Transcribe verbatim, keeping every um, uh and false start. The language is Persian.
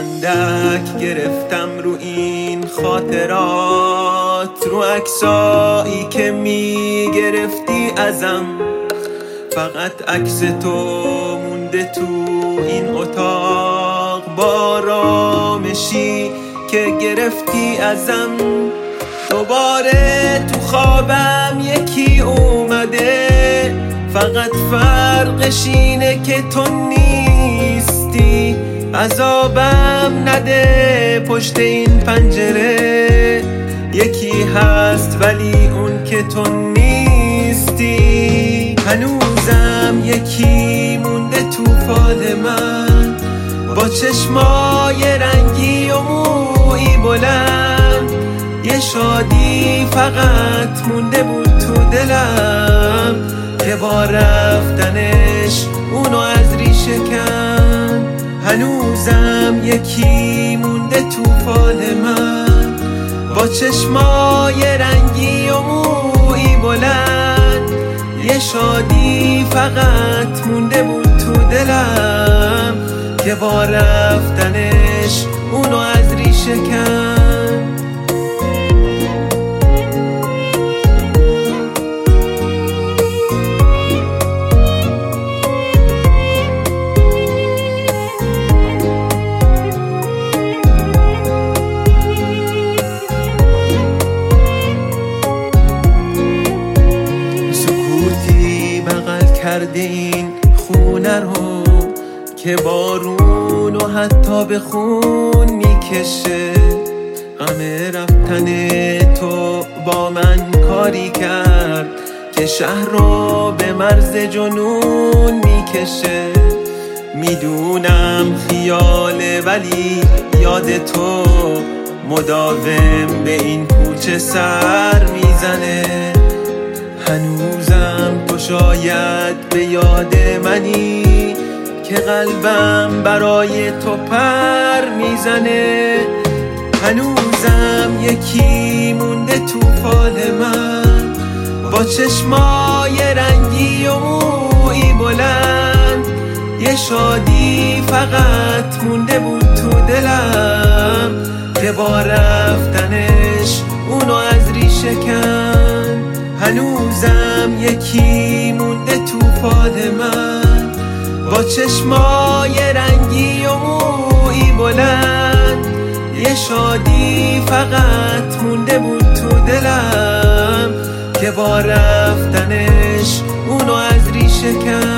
اندک گرفتم رو این خاطرات، رو عکسایی که می گرفتی ازم. فقط عکس تو مونده تو این اتاق، با آرامشی که گرفتی ازم. دوباره تو خوابم یکی اومده، فقط فرقش اینه که تو نیستی. عذابم نده پشت این پنجره، یکی هست ولی اون که تو نیستی. هنوزم یکی مونده تو فال من، با چشمای رنگی و مویی بلند. یه شادی فقط مونده بود تو دلم، که با رفتنش اونو از ریشه کن. هنوزم یکی مونده تو فال من، با چشمای رنگی و مویی بلند. یه شادی فقط مونده بود تو دلم، که با رفتنش اونو از ریشه کن. کرده این خونه رو که بارون و حتی به خون میکشه. غم رفتن تو با من کاری کرد که شهر رو به مرز جنون میکشه. میدونم خیاله ولی یاد تو مداوم به این کوچه سر میزنه. هنوزم تو شاید به یاد منی که قلبم برای تو پر میزنه. هنوزم یکی مونده تو فال من، با چشمای رنگی و مویی بلند. یه شادی فقط مونده بود تو دلم، که با رفتنش اونو از ریشه کن. هنوزم یکی مونده تو فال من، با چشمای رنگی و مویی بلند. یه شادی فقط مونده بود تو دلم، که با رفتنش اونو از ریشه کن.